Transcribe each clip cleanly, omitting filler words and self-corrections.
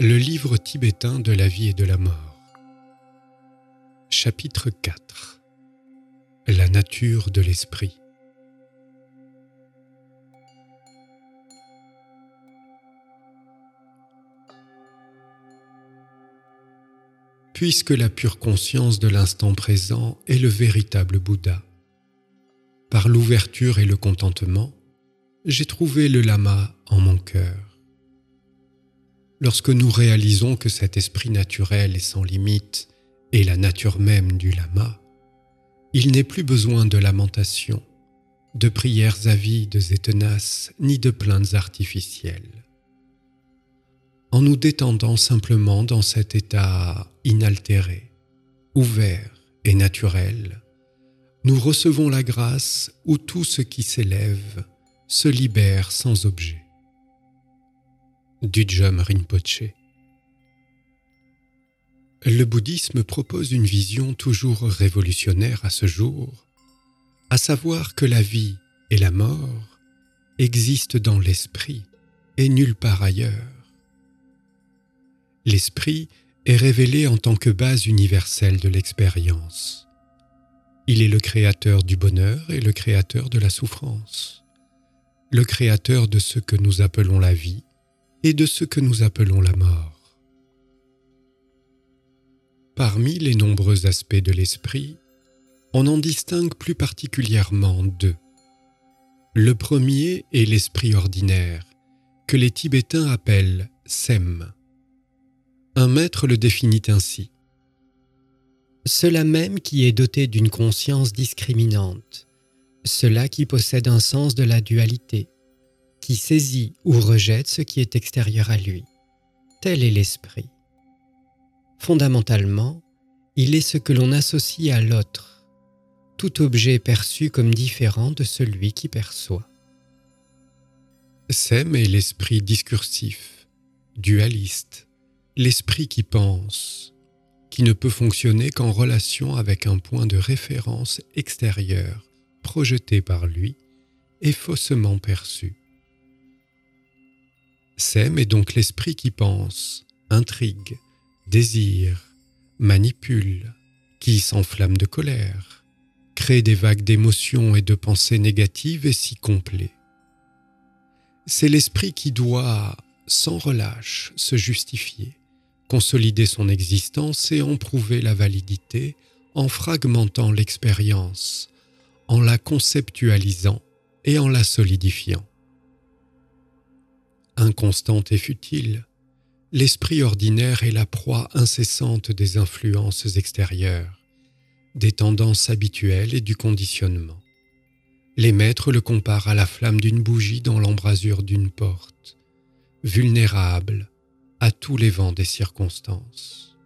Le livre tibétain de la vie et de la mort. Chapitre 4. La nature de l'esprit. Puisque la pure conscience de l'instant présent est le véritable Bouddha, par l'ouverture et le contentement, j'ai trouvé le lama en mon cœur. Lorsque nous réalisons que cet esprit naturel et sans limite est la nature même du lama, il n'est plus besoin de lamentations, de prières avides et tenaces, ni de plaintes artificielles. En nous détendant simplement dans cet état inaltéré, ouvert et naturel, nous recevons la grâce où tout ce qui s'élève se libère sans objet. Düdjom Rinpoche. Le bouddhisme propose une vision toujours révolutionnaire à ce jour, à savoir que la vie et la mort existent dans l'esprit et nulle part ailleurs. L'esprit est révélé en tant que base universelle de l'expérience. Il est le créateur du bonheur et le créateur de la souffrance, le créateur de ce que nous appelons la vie et de ce que nous appelons la mort. Parmi les nombreux aspects de l'esprit, on en distingue plus particulièrement deux. Le premier est l'esprit ordinaire, que les Tibétains appellent Sem. Un maître le définit ainsi. Cela même qui est doté d'une conscience discriminante, cela qui possède un sens de la dualité, qui saisit ou rejette ce qui est extérieur à lui. Tel est l'esprit. Fondamentalement, il est ce que l'on associe à l'autre, tout objet perçu comme différent de celui qui perçoit. Sem est l'esprit discursif, dualiste, l'esprit qui pense, qui ne peut fonctionner qu'en relation avec un point de référence extérieur, projeté par lui et faussement perçu. Sem est donc l'esprit qui pense, intrigue, désire, manipule, qui s'enflamme de colère, crée des vagues d'émotions et de pensées négatives et s'y complaît. C'est l'esprit qui doit, sans relâche, se justifier, consolider son existence et en prouver la validité en fragmentant l'expérience, en la conceptualisant et en la solidifiant. Inconstante et futile, l'esprit ordinaire est la proie incessante des influences extérieures, des tendances habituelles et du conditionnement. Les maîtres le comparent à la flamme d'une bougie dans l'embrasure d'une porte, vulnérable à tous les vents des circonstances.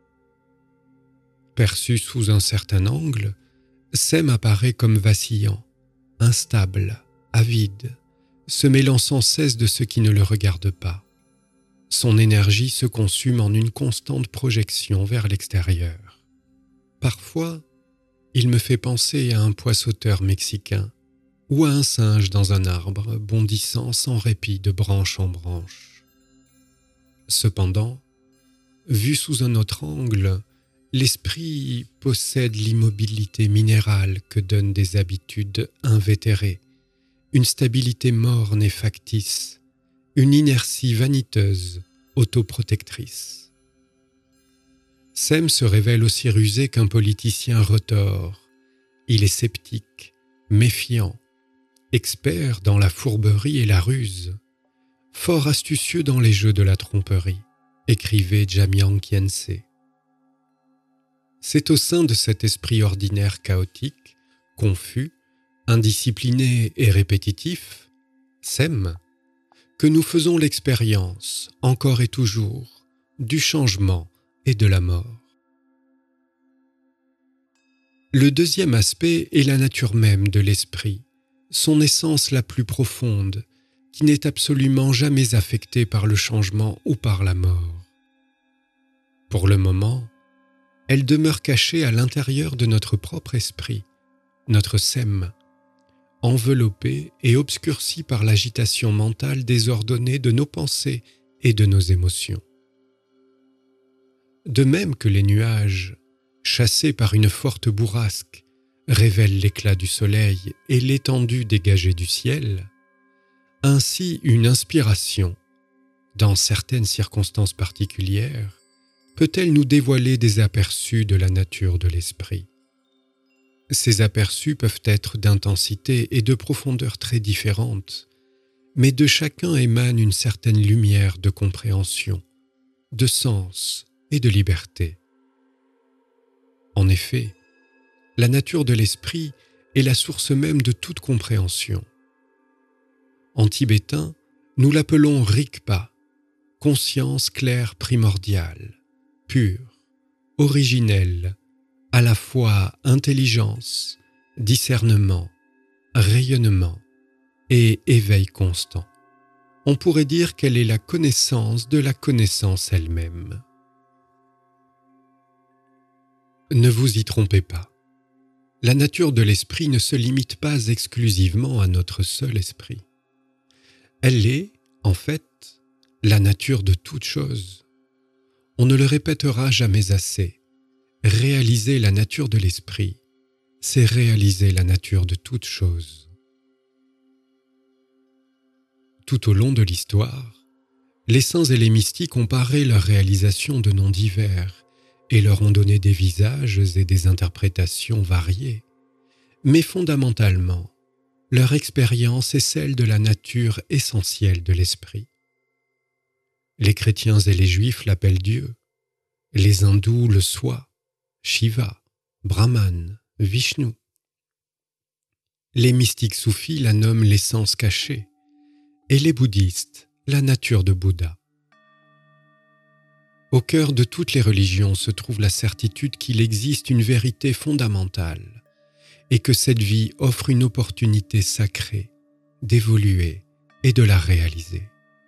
Perçu sous un certain angle, Sem apparaît comme vacillant, instable, avide, se mêlant sans cesse de ce qui ne le regarde pas. Son énergie se consume en une constante projection vers l'extérieur. Parfois, il me fait penser à un poissoteur mexicain ou à un singe dans un arbre bondissant sans répit de branche en branche. Cependant, vu sous un autre angle, l'esprit possède l'immobilité minérale que donnent des habitudes invétérées, une stabilité morne et factice, une inertie vaniteuse, autoprotectrice. Sem se révèle aussi rusé qu'un politicien retors. Il est sceptique, méfiant, expert dans la fourberie et la ruse, fort astucieux dans les jeux de la tromperie, écrivait Jamyang Khyentse. C'est au sein de cet esprit ordinaire chaotique, confus, indiscipliné et répétitif, Sem, que nous faisons l'expérience, encore et toujours, du changement et de la mort. Le deuxième aspect est la nature même de l'esprit, son essence la plus profonde, qui n'est absolument jamais affectée par le changement ou par la mort. Pour le moment, elle demeure cachée à l'intérieur de notre propre esprit, notre Sem, enveloppé et obscurci par l'agitation mentale désordonnée de nos pensées et de nos émotions. De même que les nuages, chassés par une forte bourrasque, révèlent l'éclat du soleil et l'étendue dégagée du ciel, ainsi une inspiration, dans certaines circonstances particulières, peut-elle nous dévoiler des aperçus de la nature de l'esprit. Ces aperçus peuvent être d'intensité et de profondeur très différentes, mais de chacun émane une certaine lumière de compréhension, de sens et de liberté. En effet, la nature de l'esprit est la source même de toute compréhension. En tibétain, nous l'appelons Rigpa, conscience claire primordiale, pure, originelle, à la fois intelligence, discernement, rayonnement et éveil constant. On pourrait dire qu'elle est la connaissance de la connaissance elle-même. Ne vous y trompez pas. La nature de l'esprit ne se limite pas exclusivement à notre seul esprit. Elle est, en fait, la nature de toute chose. On ne le répétera jamais assez. Réaliser la nature de l'esprit, c'est réaliser la nature de toute chose. Tout au long de l'histoire, les saints et les mystiques ont paré leur réalisation de noms divers et leur ont donné des visages et des interprétations variées. Mais fondamentalement, leur expérience est celle de la nature essentielle de l'esprit. Les chrétiens et les juifs l'appellent Dieu, les hindous le Soi, Shiva, Brahman, Vishnu. Les mystiques soufis la nomment l'essence cachée et les bouddhistes la nature de Bouddha. Au cœur de toutes les religions se trouve la certitude qu'il existe une vérité fondamentale et que cette vie offre une opportunité sacrée d'évoluer et de la réaliser.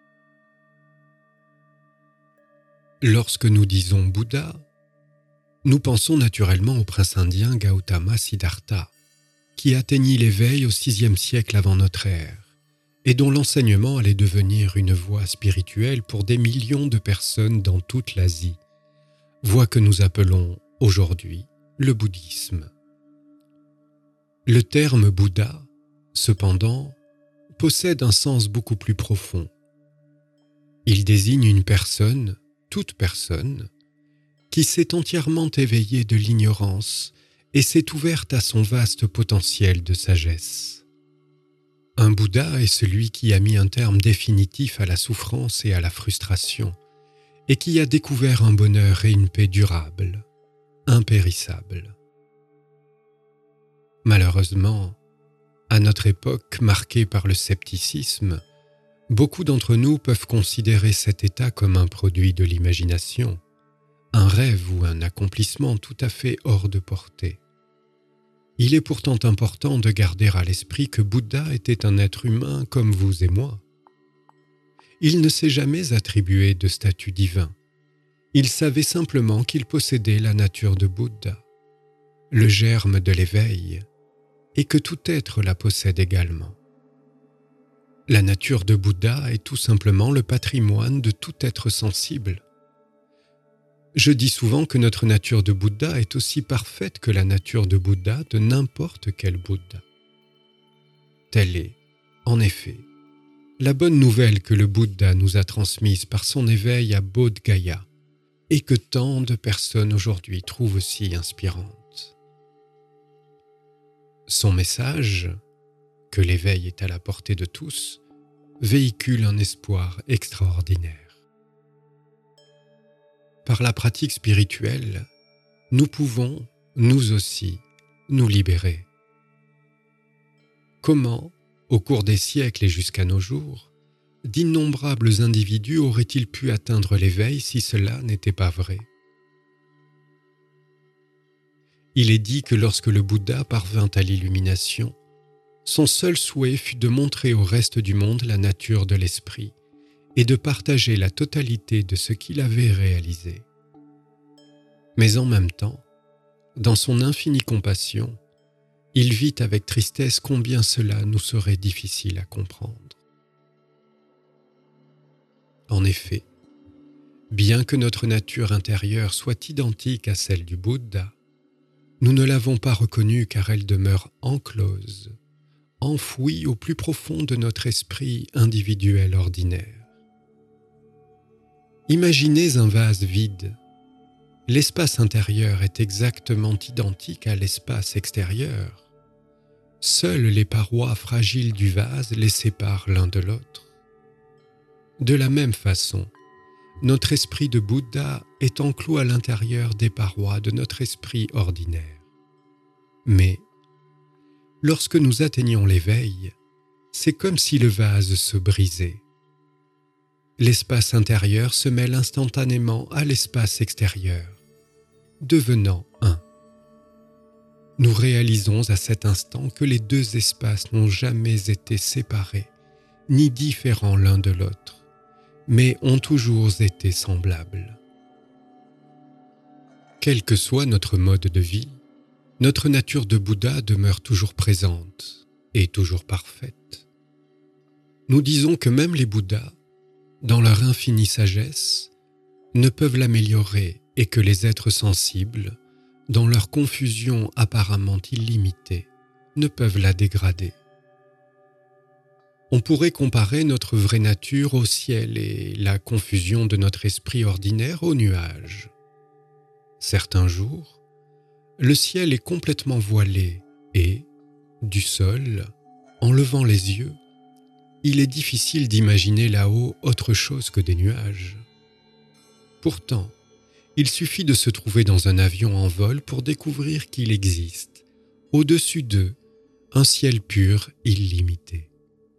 Lorsque nous disons Bouddha, nous pensons naturellement au prince indien Gautama Siddhartha, qui atteignit l'éveil au VIe siècle avant notre ère, et dont l'enseignement allait devenir une voie spirituelle pour des millions de personnes dans toute l'Asie, voie que nous appelons aujourd'hui le bouddhisme. Le terme Bouddha, cependant, possède un sens beaucoup plus profond. Il désigne une personne, toute personne, qui s'est entièrement éveillée de l'ignorance et s'est ouverte à son vaste potentiel de sagesse. Un Bouddha est celui qui a mis un terme définitif à la souffrance et à la frustration, et qui a découvert un bonheur et une paix durables, impérissables. Malheureusement, à notre époque marquée par le scepticisme, beaucoup d'entre nous peuvent considérer cet état comme un produit de l'imagination, un rêve ou un accomplissement tout à fait hors de portée. Il est pourtant important de garder à l'esprit que Bouddha était un être humain comme vous et moi. Il ne s'est jamais attribué de statut divin. Il savait simplement qu'il possédait la nature de Bouddha, le germe de l'éveil, et que tout être la possède également. La nature de Bouddha est tout simplement le patrimoine de tout être sensible. Je dis souvent que notre nature de Bouddha est aussi parfaite que la nature de Bouddha de n'importe quel Bouddha. Telle est, en effet, la bonne nouvelle que le Bouddha nous a transmise par son éveil à Bodh Gaya et que tant de personnes aujourd'hui trouvent si inspirante. Son message, que l'éveil est à la portée de tous, véhicule un espoir extraordinaire. Par la pratique spirituelle, nous pouvons, nous aussi, nous libérer. Comment, au cours des siècles et jusqu'à nos jours, d'innombrables individus auraient-ils pu atteindre l'éveil si cela n'était pas vrai ? Il est dit que lorsque le Bouddha parvint à l'illumination, son seul souhait fut de montrer au reste du monde la nature de l'esprit et de partager la totalité de ce qu'il avait réalisé. Mais en même temps, dans son infinie compassion, il vit avec tristesse combien cela nous serait difficile à comprendre. En effet, Bien que notre nature intérieure soit identique à celle du Bouddha, nous ne l'avons pas reconnue car elle demeure enclose, enfouie au plus profond de notre esprit individuel ordinaire. Imaginez un vase vide. L'espace intérieur est exactement identique à l'espace extérieur. Seules les parois fragiles du vase les séparent l'un de l'autre. De la même façon, notre esprit de Bouddha est enclos à l'intérieur des parois de notre esprit ordinaire. Mais, lorsque nous atteignons l'éveil, c'est comme si le vase se brisait. L'espace intérieur se mêle instantanément à l'espace extérieur, devenant un. Nous réalisons à cet instant que les deux espaces n'ont jamais été séparés, ni différents l'un de l'autre, mais ont toujours été semblables. Quel que soit notre mode de vie, notre nature de Bouddha demeure toujours présente et toujours parfaite. Nous disons que même les Bouddhas, dans leur infinie sagesse, ne peuvent l'améliorer et que les êtres sensibles, dans leur confusion apparemment illimitée, ne peuvent la dégrader. On pourrait comparer notre vraie nature au ciel et la confusion de notre esprit ordinaire aux nuages. Certains jours, le ciel est complètement voilé et, du sol, en levant les yeux, il est difficile d'imaginer là-haut autre chose que des nuages. Pourtant, il suffit de se trouver dans un avion en vol pour découvrir qu'il existe, au-dessus d'eux, un ciel pur illimité.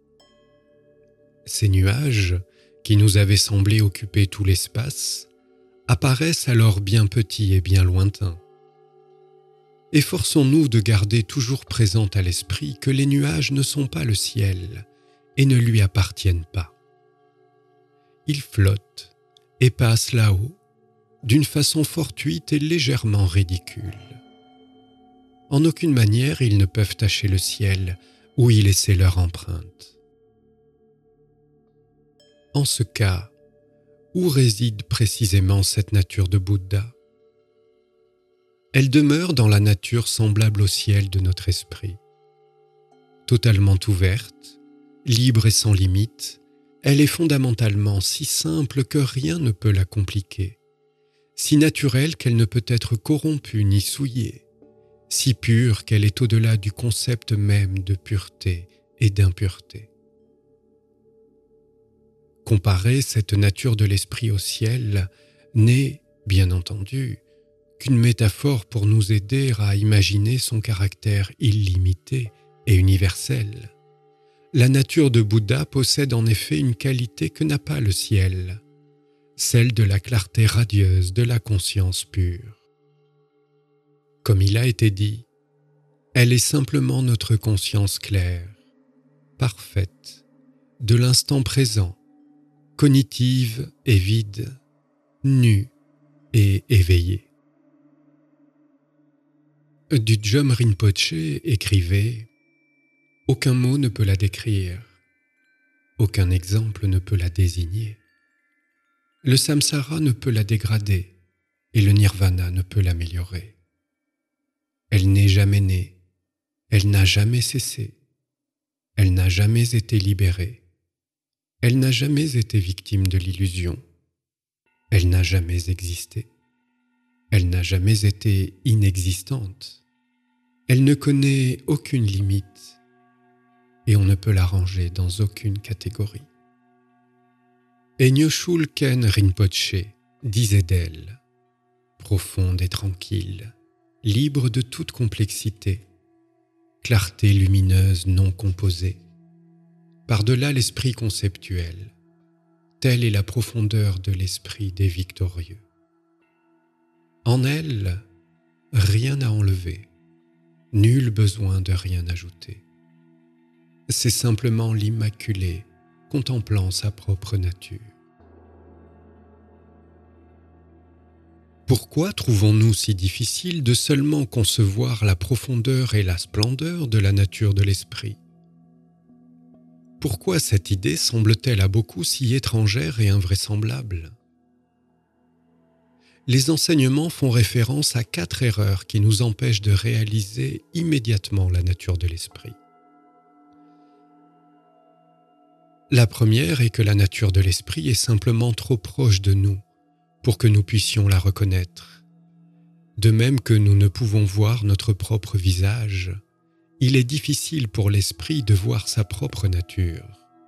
Ces nuages, qui nous avaient semblé occuper tout l'espace, apparaissent alors bien petits et bien lointains. Efforçons-nous de garder toujours présent à l'esprit que les nuages ne sont pas le ciel et ne lui appartiennent pas. Ils flottent et passent là-haut d'une façon fortuite et légèrement ridicule. En aucune manière ils ne peuvent tacher le ciel ou y laisser leur empreinte. En ce cas, où réside précisément cette nature de Bouddha ? Elle demeure dans la nature semblable au ciel de notre esprit. Totalement ouverte, libre et sans limite, elle est fondamentalement si simple que rien ne peut la compliquer, si naturelle qu'elle ne peut être corrompue ni souillée, si pure qu'elle est au-delà du concept même de pureté et d'impureté. Comparer cette nature de l'esprit au ciel n'est, bien entendu, qu'une métaphore pour nous aider à imaginer son caractère illimité et universel. La nature de Bouddha possède en effet une qualité que n'a pas le ciel, celle de la clarté radieuse de la conscience pure. Comme il a été dit, elle est simplement notre conscience claire, parfaite, de l'instant présent, cognitive et vide, nue et éveillée. Düdjom Rinpoche écrivait « Aucun mot ne peut la décrire, aucun exemple ne peut la désigner. Le samsara ne peut la dégrader et le nirvana ne peut l'améliorer. Elle n'est jamais née, elle n'a jamais cessé, elle n'a jamais été libérée, elle n'a jamais été victime de l'illusion, elle n'a jamais existé. Elle n'a jamais été inexistante. Elle ne connaît aucune limite et on ne peut la ranger dans aucune catégorie. » Et Nyoshul Ken Rinpoche disait d'elle, profonde et tranquille, libre de toute complexité, clarté lumineuse non composée, par-delà l'esprit conceptuel, telle est la profondeur de l'esprit des victorieux. En elle, rien à enlever, nul besoin de rien ajouter. C'est simplement l'Immaculé contemplant sa propre nature. Pourquoi trouvons-nous si difficile de seulement concevoir la profondeur et la splendeur de la nature de l'esprit ? Pourquoi cette idée semble-t-elle à beaucoup si étrangère et invraisemblable ? les enseignements font référence à 4 erreurs qui nous empêchent de réaliser immédiatement la nature de l'esprit. La première est que la nature de l'esprit est simplement trop proche de nous pour que nous puissions la reconnaître. De même que nous ne pouvons voir notre propre visage, il est difficile pour l'esprit de voir sa propre nature.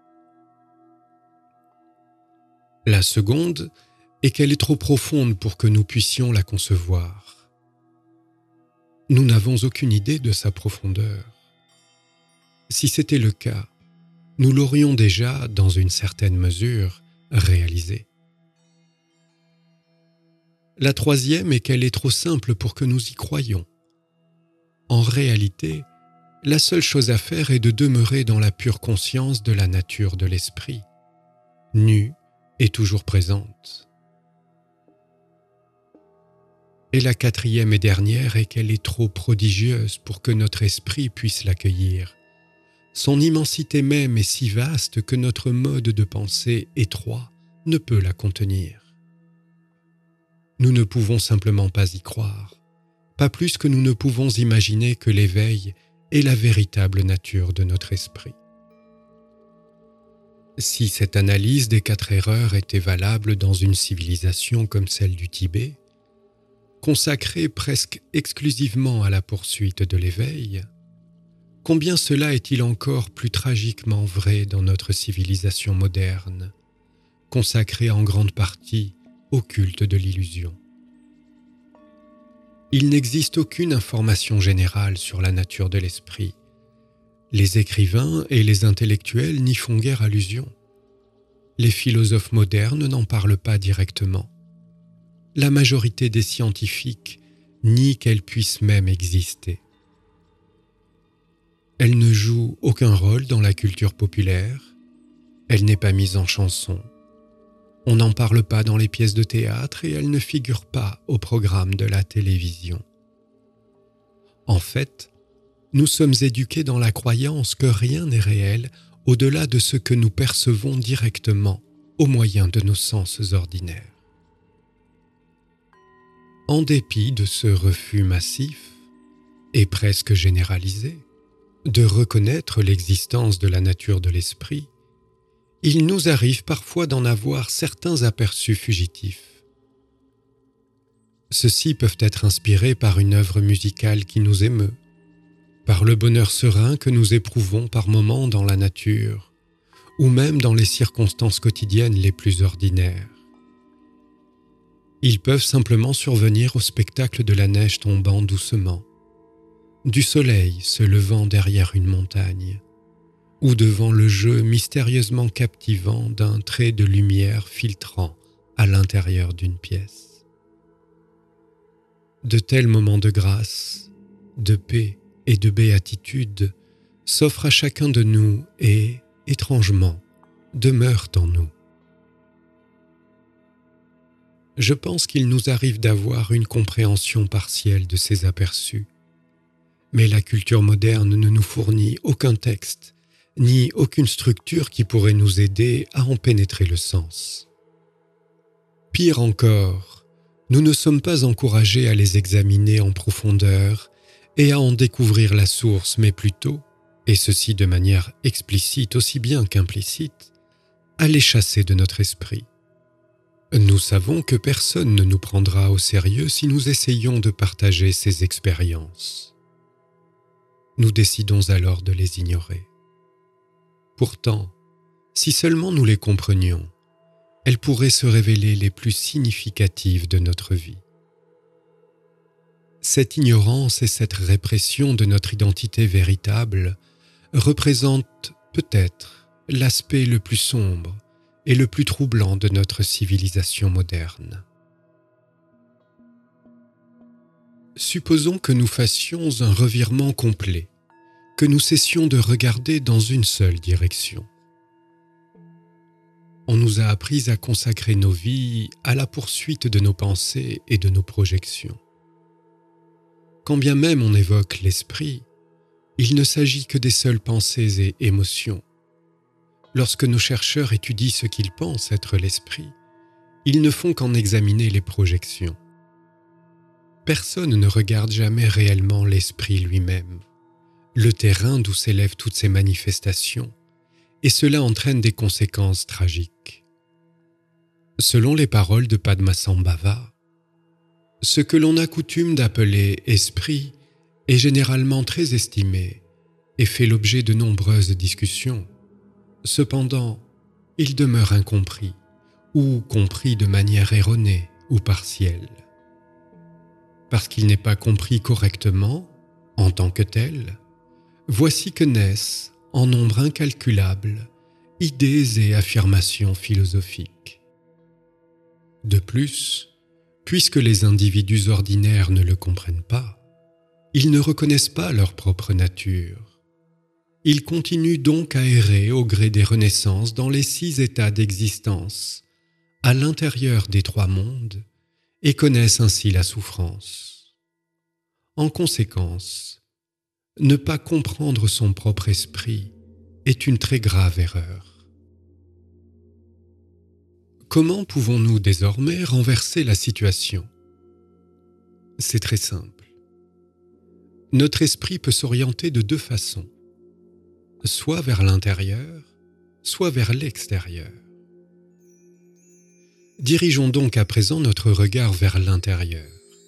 La seconde est qu'elle est trop profonde pour que nous puissions la concevoir. Nous n'avons aucune idée de sa profondeur. Si c'était le cas, nous l'aurions déjà, dans une certaine mesure, réalisé. La troisième est qu'elle est trop simple pour que nous y croyions. En réalité, la seule chose à faire est de demeurer dans la pure conscience de la nature de l'esprit, nue et toujours présente. Et la quatrième et dernière est qu'elle est trop prodigieuse pour que notre esprit puisse l'accueillir. Son immensité même est si vaste que notre mode de pensée étroit ne peut la contenir. Nous ne pouvons simplement pas y croire, pas plus que nous ne pouvons imaginer que l'éveil est la véritable nature de notre esprit. Si cette analyse des 4 erreurs était valable dans une civilisation comme celle du Tibet, consacrée presque exclusivement à la poursuite de l'éveil, combien cela est-il encore plus tragiquement vrai dans notre civilisation moderne, consacrée en grande partie au culte de l'illusion. Il n'existe aucune information générale sur la nature de l'esprit. Les écrivains et les intellectuels n'y font guère allusion. Les philosophes modernes n'en parlent pas directement. La majorité des scientifiques nient qu'elle puisse même exister. Elle ne joue aucun rôle dans la culture populaire, elle n'est pas mise en chanson. On n'en parle pas dans les pièces de théâtre et elle ne figure pas au programme de la télévision. En fait, nous sommes éduqués dans la croyance que rien n'est réel au-delà de ce que nous percevons directement au moyen de nos sens ordinaires. En dépit de ce refus massif, et presque généralisé, de reconnaître l'existence de la nature de l'esprit, il nous arrive parfois d'en avoir certains aperçus fugitifs. Ceux-ci peuvent être inspirés par une œuvre musicale qui nous émeut, par le bonheur serein que nous éprouvons par moments dans la nature, ou même dans les circonstances quotidiennes les plus ordinaires. Ils peuvent simplement survenir au spectacle de la neige tombant doucement, du soleil se levant derrière une montagne, ou devant le jeu mystérieusement captivant d'un trait de lumière filtrant à l'intérieur d'une pièce. De tels moments de grâce, de paix et de béatitude s'offrent à chacun de nous et, étrangement, demeurent en nous. Je pense qu'il nous arrive d'avoir une compréhension partielle de ces aperçus, mais la culture moderne ne nous fournit aucun texte, ni aucune structure qui pourrait nous aider à en pénétrer le sens. Pire encore, nous ne sommes pas encouragés à les examiner en profondeur et à en découvrir la source, mais plutôt, et ceci de manière explicite aussi bien qu'implicite, à les chasser de notre esprit. Nous savons que personne ne nous prendra au sérieux si nous essayons de partager ces expériences. Nous décidons alors de les ignorer. Pourtant, si seulement nous les comprenions, elles pourraient se révéler les plus significatives de notre vie. Cette ignorance et cette répression de notre identité véritable représentent peut-être l'aspect le plus sombre et le plus troublant de notre civilisation moderne. Supposons que nous fassions un revirement complet, que nous cessions de regarder dans une seule direction. On nous a appris à consacrer nos vies à la poursuite de nos pensées et de nos projections. Quand bien même on évoque l'esprit, il ne s'agit que des seules pensées et émotions. Lorsque nos chercheurs étudient ce qu'ils pensent être l'esprit, ils ne font qu'en examiner les projections. personne ne regarde jamais réellement l'esprit lui-même, le terrain d'où s'élèvent toutes ces manifestations, et cela entraîne des conséquences tragiques. Selon les paroles de Padmasambhava, ce que l'on a coutume d'appeler esprit est généralement très estimé et fait l'objet de nombreuses discussions. Cependant, il demeure incompris ou compris de manière erronée ou partielle. Parce qu'il n'est pas compris correctement, en tant que tel, voici que naissent, en nombre incalculable, idées et affirmations philosophiques. De plus, puisque les individus ordinaires ne le comprennent pas, ils ne reconnaissent pas leur propre nature. Ils continuent donc à errer au gré des renaissances dans les 6 états d'existence, à l'intérieur des 3 mondes, et connaissent ainsi la souffrance. En conséquence, ne pas comprendre son propre esprit est une très grave erreur. Comment pouvons-nous désormais renverser la situation ? C'est très simple. Notre esprit peut s'orienter de 2 façons, soit vers l'intérieur, soit vers l'extérieur. Dirigeons donc à présent notre regard vers l'intérieur.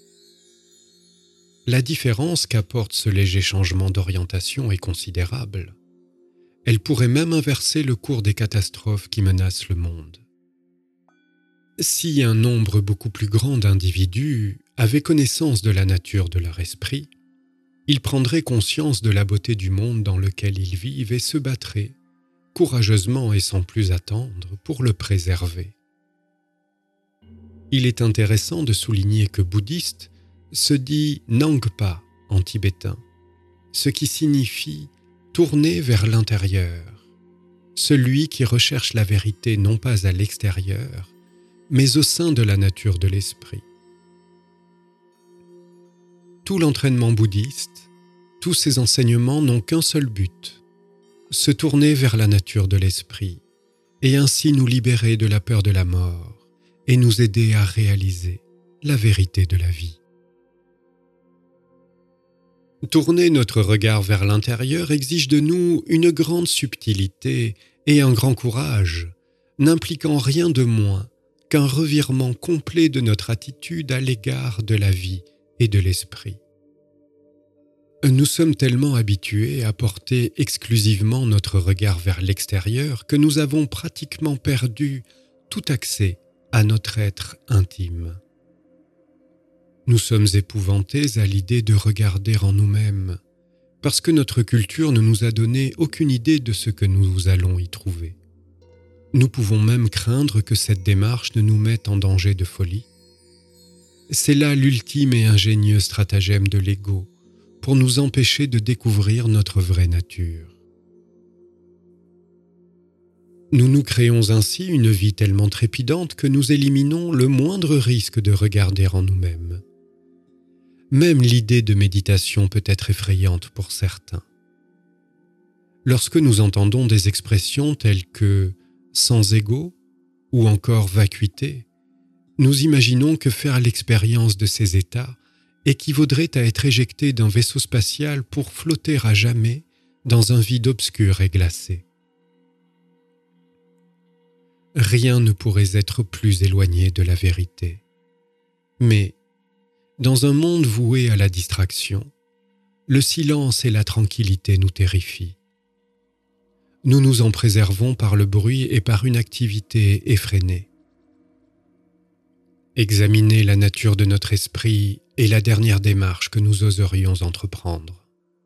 La différence qu'apporte ce léger changement d'orientation est considérable. Elle pourrait même inverser le cours des catastrophes qui menacent le monde. Si un nombre beaucoup plus grand d'individus avaient connaissance de la nature de leur esprit, ils prendraient conscience de la beauté du monde dans lequel ils vivent et se battraient, courageusement et sans plus attendre, pour le préserver. Il est intéressant de souligner que bouddhiste se dit Nangpa en tibétain, ce qui signifie tourner vers l'intérieur, celui qui recherche la vérité non pas à l'extérieur, mais au sein de la nature de l'esprit. Tout l'entraînement bouddhiste, tous ses enseignements n'ont qu'un seul but, se tourner vers la nature de l'esprit, et ainsi nous libérer de la peur de la mort et nous aider à réaliser la vérité de la vie. Tourner notre regard vers l'intérieur exige de nous une grande subtilité et un grand courage, n'impliquant rien de moins qu'un revirement complet de notre attitude à l'égard de la vie et de l'esprit. Nous sommes tellement habitués à porter exclusivement notre regard vers l'extérieur que nous avons pratiquement perdu tout accès à notre être intime. Nous sommes épouvantés à l'idée de regarder en nous-mêmes, parce que notre culture ne nous a donné aucune idée de ce que nous allons y trouver. Nous pouvons même craindre que cette démarche ne nous mette en danger de folie. C'est là l'ultime et ingénieux stratagème de l'ego, pour nous empêcher de découvrir notre vraie nature. Nous nous créons ainsi une vie tellement trépidante que nous éliminons le moindre risque de regarder en nous-mêmes. Même l'idée de méditation peut être effrayante pour certains. Lorsque nous entendons des expressions telles que « sans ego » ou encore « vacuité », nous imaginons que faire l'expérience de ces états équivaudrait à être éjecté d'un vaisseau spatial pour flotter à jamais dans un vide obscur et glacé. Rien ne pourrait être plus éloigné de la vérité. Mais, dans un monde voué à la distraction, le silence et la tranquillité nous terrifient. Nous nous en préservons par le bruit et par une activité effrénée. Examiner la nature de notre esprit est la dernière démarche que nous oserions entreprendre.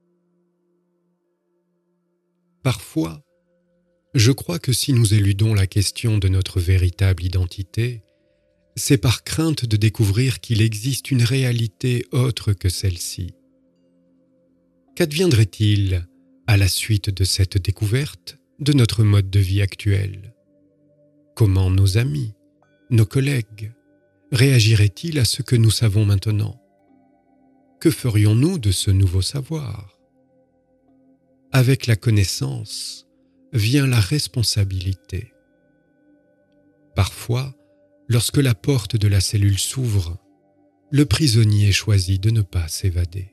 Parfois, je crois que si nous éludons la question de notre véritable identité, c'est par crainte de découvrir qu'il existe une réalité autre que celle-ci. Qu'adviendrait-il à la suite de cette découverte de notre mode de vie actuel ? Comment nos amis, nos collègues, réagiraient-ils à ce que nous savons maintenant ? Que ferions-nous de ce nouveau savoir ? Avec la connaissance vient la responsabilité. Parfois, lorsque la porte de la cellule s'ouvre, le prisonnier choisit de ne pas s'évader.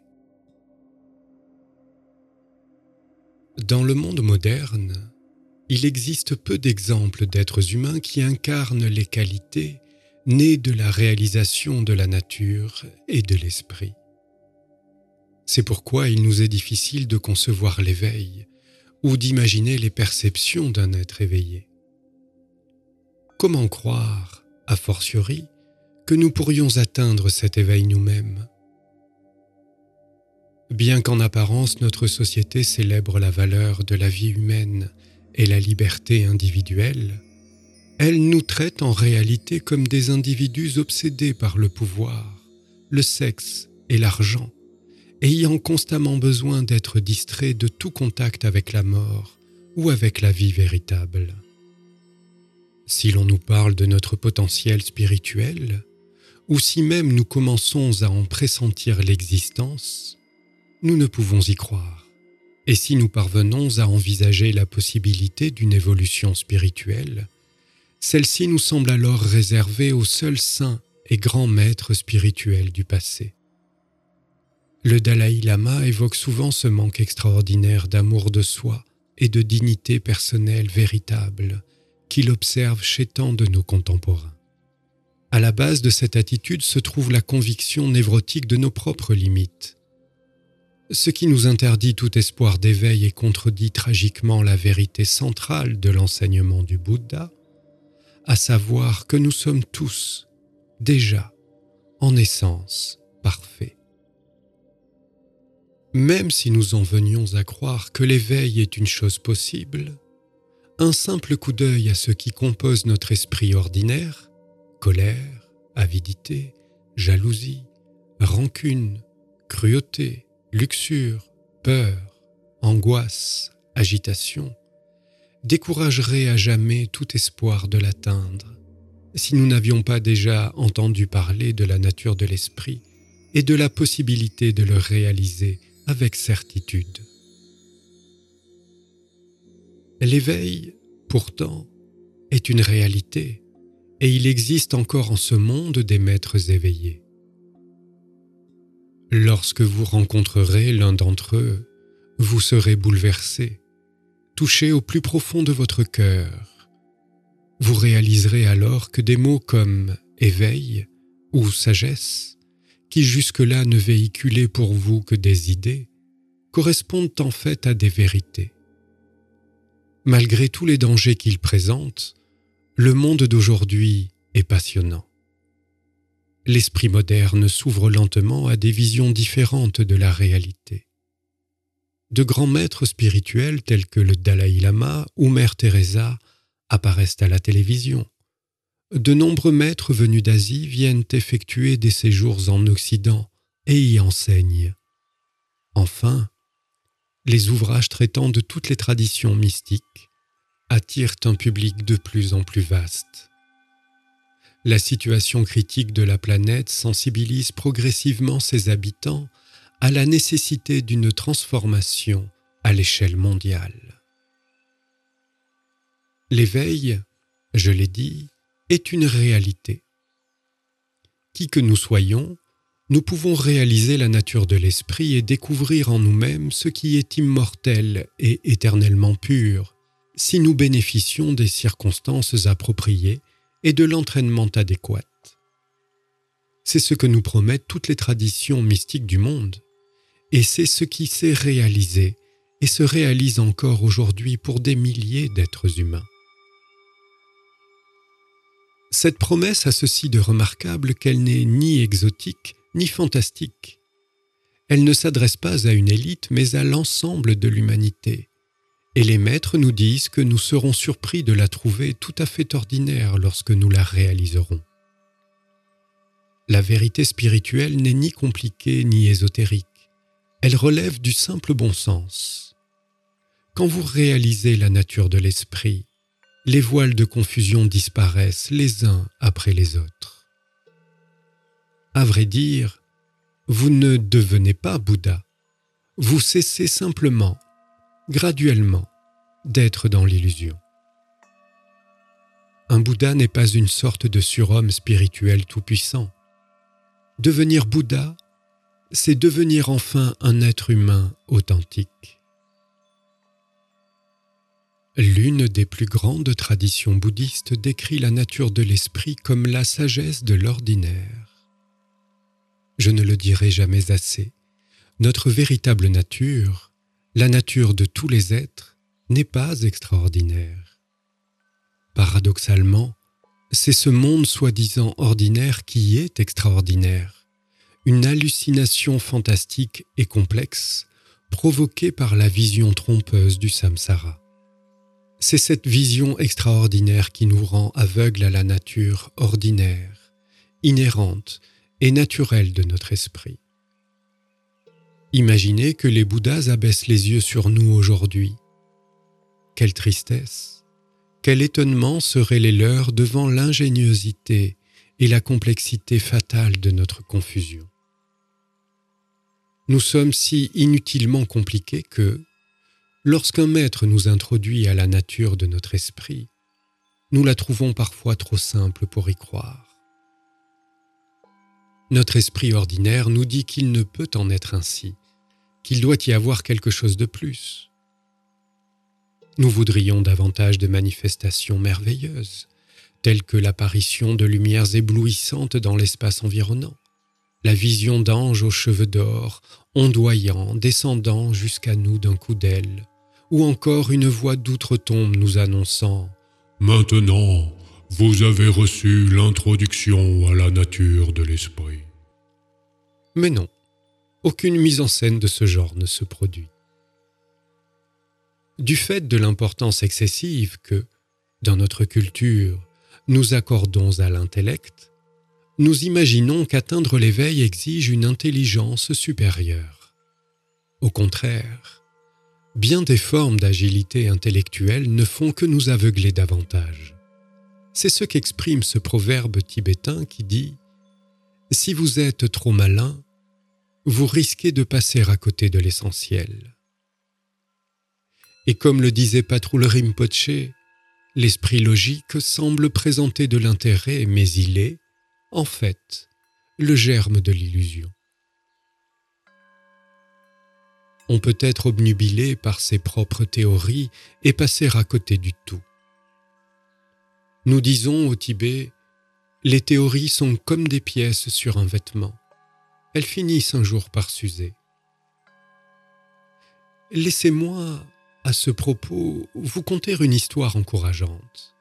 Dans le monde moderne, il existe peu d'exemples d'êtres humains qui incarnent les qualités nées de la réalisation de la nature et de l'esprit. C'est pourquoi il nous est difficile de concevoir l'éveil ou d'imaginer les perceptions d'un être éveillé. Comment croire, a fortiori, que nous pourrions atteindre cet éveil nous-mêmes ? Bien qu'en apparence notre société célèbre la valeur de la vie humaine et la liberté individuelle, elle nous traite en réalité comme des individus obsédés par le pouvoir, le sexe et l'argent, ayant constamment besoin d'être distraits de tout contact avec la mort ou avec la vie véritable. Si l'on nous parle de notre potentiel spirituel, ou si même nous commençons à en pressentir l'existence, nous ne pouvons y croire. Et si nous parvenons à envisager la possibilité d'une évolution spirituelle, celle-ci nous semble alors réservée aux seuls saints et grands maîtres spirituels du passé. Le Dalai Lama évoque souvent ce manque extraordinaire d'amour de soi et de dignité personnelle véritable qu'il observe chez tant de nos contemporains. À la base de cette attitude se trouve la conviction névrotique de nos propres limites. Ce qui nous interdit tout espoir d'éveil et contredit tragiquement la vérité centrale de l'enseignement du Bouddha, à savoir que nous sommes tous, déjà, en essence, parfaits. Même si nous en venions à croire que l'éveil est une chose possible, un simple coup d'œil à ce qui compose notre esprit ordinaire, colère, avidité, jalousie, rancune, cruauté, luxure, peur, angoisse, agitation, découragerait à jamais tout espoir de l'atteindre, si nous n'avions pas déjà entendu parler de la nature de l'esprit et de la possibilité de le réaliser avec certitude. L'éveil, pourtant, est une réalité, et il existe encore en ce monde des maîtres éveillés. Lorsque vous rencontrerez l'un d'entre eux, vous serez bouleversé, touché au plus profond de votre cœur. Vous réaliserez alors que des mots comme « éveil » ou « sagesse », qui jusque-là ne véhiculaient pour vous que des idées, correspondent en fait à des vérités. Malgré tous les dangers qu'ils présentent, le monde d'aujourd'hui est passionnant. L'esprit moderne s'ouvre lentement à des visions différentes de la réalité. De grands maîtres spirituels tels que le Dalai Lama ou Mère Teresa apparaissent à la télévision. De nombreux maîtres venus d'Asie viennent effectuer des séjours en Occident et y enseignent. Enfin, les ouvrages traitant de toutes les traditions mystiques attirent un public de plus en plus vaste. La situation critique de la planète sensibilise progressivement ses habitants à la nécessité d'une transformation à l'échelle mondiale. L'éveil, je l'ai dit, est une réalité. Qui que nous soyons, nous pouvons réaliser la nature de l'esprit et découvrir en nous-mêmes ce qui est immortel et éternellement pur, si nous bénéficions des circonstances appropriées et de l'entraînement adéquat. C'est ce que nous promettent toutes les traditions mystiques du monde, et c'est ce qui s'est réalisé et se réalise encore aujourd'hui pour des milliers d'êtres humains. Cette promesse a ceci de remarquable qu'elle n'est ni exotique ni fantastique. Elle ne s'adresse pas à une élite mais à l'ensemble de l'humanité. Et les maîtres nous disent que nous serons surpris de la trouver tout à fait ordinaire lorsque nous la réaliserons. La vérité spirituelle n'est ni compliquée ni ésotérique. Elle relève du simple bon sens. Quand vous réalisez la nature de l'esprit, les voiles de confusion disparaissent les uns après les autres. À vrai dire, vous ne devenez pas Bouddha. Vous cessez simplement, graduellement, d'être dans l'illusion. Un Bouddha n'est pas une sorte de surhomme spirituel tout-puissant. Devenir Bouddha, c'est devenir enfin un être humain authentique. L'une des plus grandes traditions bouddhistes décrit la nature de l'esprit comme la sagesse de l'ordinaire. Je ne le dirai jamais assez, notre véritable nature, la nature de tous les êtres, n'est pas extraordinaire. Paradoxalement, c'est ce monde soi-disant ordinaire qui est extraordinaire, une hallucination fantastique et complexe provoquée par la vision trompeuse du samsara. C'est cette vision extraordinaire qui nous rend aveugles à la nature ordinaire, inhérente et naturelle de notre esprit. Imaginez que les Bouddhas abaissent les yeux sur nous aujourd'hui. Quelle tristesse, quel étonnement seraient les leurs devant l'ingéniosité et la complexité fatale de notre confusion. Nous sommes si inutilement compliqués que, lorsqu'un maître nous introduit à la nature de notre esprit, nous la trouvons parfois trop simple pour y croire. Notre esprit ordinaire nous dit qu'il ne peut en être ainsi, qu'il doit y avoir quelque chose de plus. Nous voudrions davantage de manifestations merveilleuses, telles que l'apparition de lumières éblouissantes dans l'espace environnant, la vision d'anges aux cheveux d'or, ondoyant, descendant jusqu'à nous d'un coup d'aile, ou encore une voix d'outre-tombe nous annonçant « Maintenant, vous avez reçu l'introduction à la nature de l'esprit. » Mais non, aucune mise en scène de ce genre ne se produit. Du fait de l'importance excessive que, dans notre culture, nous accordons à l'intellect, nous imaginons qu'atteindre l'éveil exige une intelligence supérieure. Au contraire, bien des formes d'agilité intellectuelle ne font que nous aveugler davantage. C'est ce qu'exprime ce proverbe tibétain qui dit « Si vous êtes trop malin, vous risquez de passer à côté de l'essentiel. » Et comme le disait Patrul Rinpoché, l'esprit logique semble présenter de l'intérêt, mais il est, en fait, le germe de l'illusion. On peut être obnubilé par ses propres théories et passer à côté du tout. Nous disons au Tibet, les théories sont comme des pièces sur un vêtement. Elles finissent un jour par s'user. Laissez-moi, à ce propos, vous conter une histoire encourageante.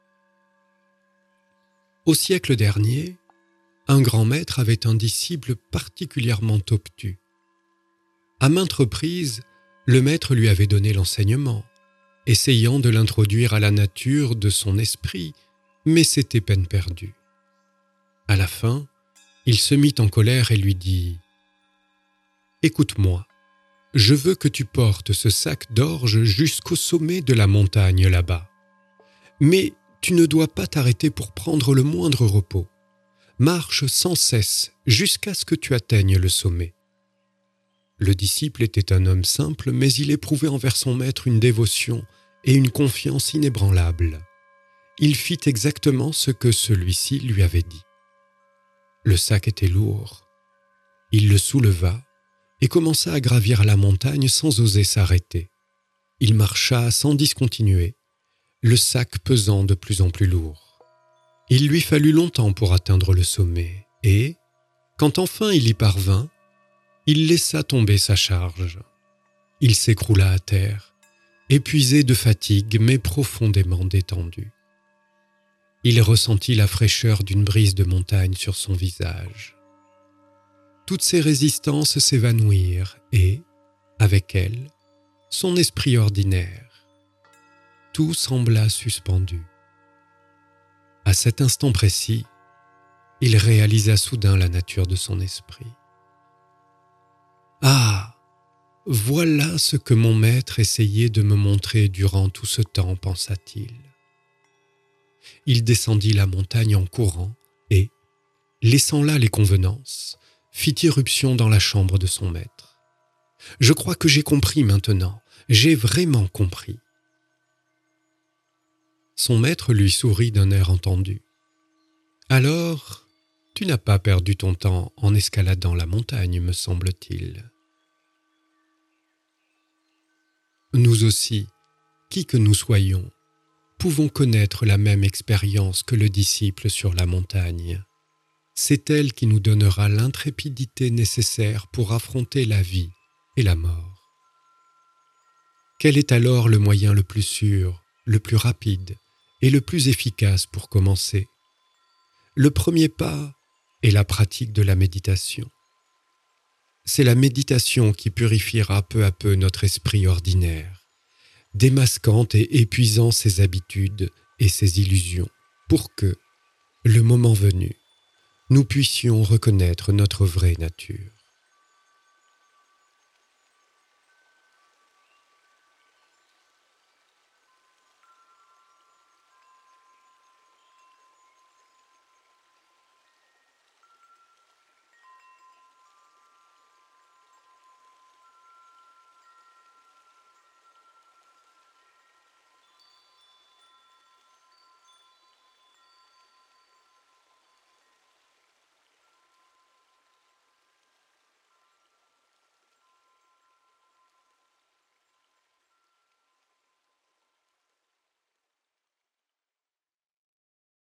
Au siècle dernier, un grand maître avait un disciple particulièrement obtus. À maintes reprises, le maître lui avait donné l'enseignement, essayant de l'introduire à la nature de son esprit, mais c'était peine perdue. À la fin, il se mit en colère et lui dit « Écoute-moi, je veux que tu portes ce sac d'orge jusqu'au sommet de la montagne là-bas. Mais tu ne dois pas t'arrêter pour prendre le moindre repos. Marche sans cesse jusqu'à ce que tu atteignes le sommet. » Le disciple était un homme simple, mais il éprouvait envers son maître une dévotion et une confiance inébranlables. Il fit exactement ce que celui-ci lui avait dit. Le sac était lourd. Il le souleva et commença à gravir la montagne sans oser s'arrêter. Il marcha sans discontinuer, le sac pesant de plus en plus lourd. Il lui fallut longtemps pour atteindre le sommet et, quand enfin il y parvint, il laissa tomber sa charge. Il s'écroula à terre, épuisé de fatigue mais profondément détendu. Il ressentit la fraîcheur d'une brise de montagne sur son visage. Toutes ses résistances s'évanouirent et, avec elles, son esprit ordinaire. Tout sembla suspendu. À cet instant précis, il réalisa soudain la nature de son esprit. « Ah, voilà ce que mon maître essayait de me montrer durant tout ce temps, pensa-t-il. Il descendit la montagne en courant et, laissant là les convenances, fit irruption dans la chambre de son maître. « Je crois que j'ai compris maintenant, j'ai vraiment compris. » Son maître lui sourit d'un air entendu. « Alors, Tu n'as pas perdu ton temps en escaladant la montagne, me semble-t-il. Nous aussi, qui que nous soyons, pouvons connaître la même expérience que le disciple sur la montagne. C'est elle qui nous donnera l'intrépidité nécessaire pour affronter la vie et la mort. Quel est alors le moyen le plus sûr, le plus rapide et le plus efficace pour commencer? Le premier pas est la pratique de la méditation. C'est la méditation qui purifiera peu à peu notre esprit ordinaire, démasquant et épuisant ses habitudes et ses illusions, pour que, le moment venu, nous puissions reconnaître notre vraie nature.